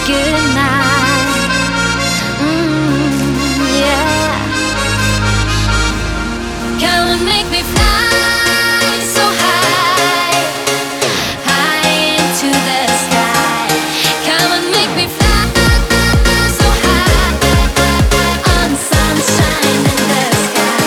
good night. Yeah. Come and make me fly so high, high into the sky. Come and make me fly so high on sunshine in the sky.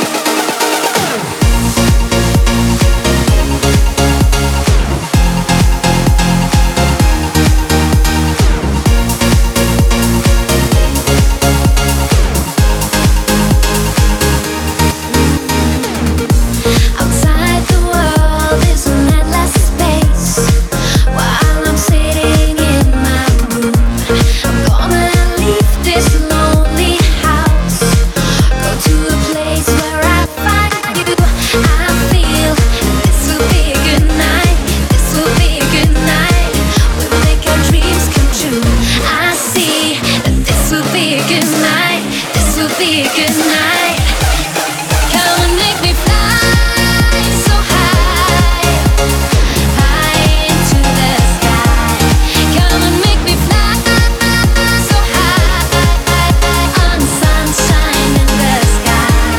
Outside the world is an endless space. While I'm sitting in my room, I'm gonna leave this lonely house. Go to a place where I find you. I feel this will be a good night. This will be a good night. We'll make our dreams come true. I see that this will be a good night. This will be a good night. Come and make me fly so high, high into the sky. Come and make me fly so high on sunshine in the sky.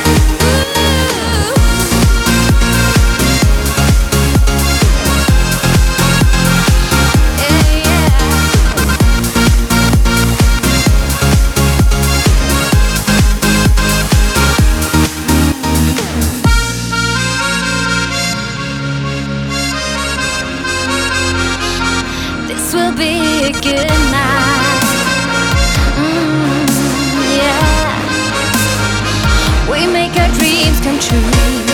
Yeah, yeah. This will be a good night. Yeah. We make our dreams come true.